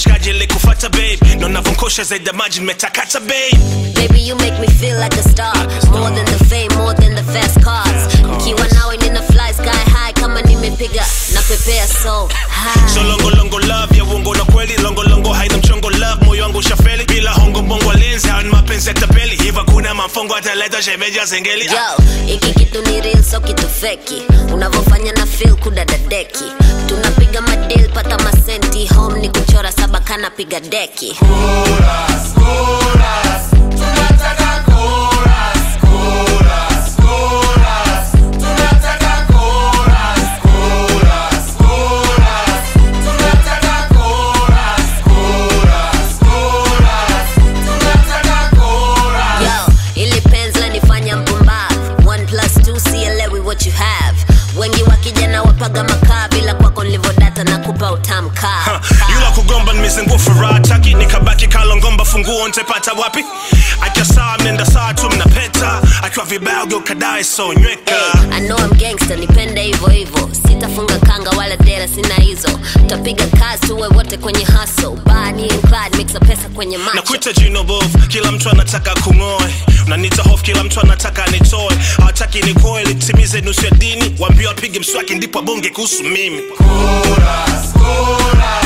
washikaji likufata babe. No navonkosha zaidi ya maji nimetakata babe. Baby you make me feel like a star. More than the fame, more than the fast cars. Nikiwa nawe nina fly sky high kama nimepiga na pepea so high. So longo love ya uongo na kweli. Longo haina mchongo love. Moyo wangu ushafeli bila hongo bongo lenzi. Hawa ni mapenzi ya tapeli. Hiva kuna mafongo ataleta shemeja zengeli. Yo, iki kitu ni real so kitu feki. Unavofanya na feel kudadadeki. Tunapiga madeal pata masenti. Home ni kuchora sabakana piga deki. Chorus, chorus, tunataka chorus, chorus, chorus, tunataka chorus, chorus, chorus, tunataka chorus, chorus, chorus, tunataka chorus. Yo, ili penzi lanifanya mpumbavu. 1+2 sielewi what you have. Wengi wakijana wapaga makaa bila kwako nilivodata na kupa utamkaa. Yula kugomba nimezengua furaha taki. Nikabaki kalongomba funguo ntepata wapi. Akia saa mnenda saa tu mnapeta. Akiwa vibaya ugeukadae so nyweka. I know I'm gangster, nipende hivyo hivyo. Sitafunga kanga wala dera sina hizo. Tutapiga kazi tuwe wote kwenye hustle. Bonnie and Clyde mixa pesa kwenye macho. Na kuita jino bovu, kila mtu anataka kungoe. Unanita hofu, kila mtu anataka nitoe. Hawataki nikoe, litimize nusu ya dini. Waambie wapige mswaki ndipo bonge kuhusu mimi. Chorus, chorus.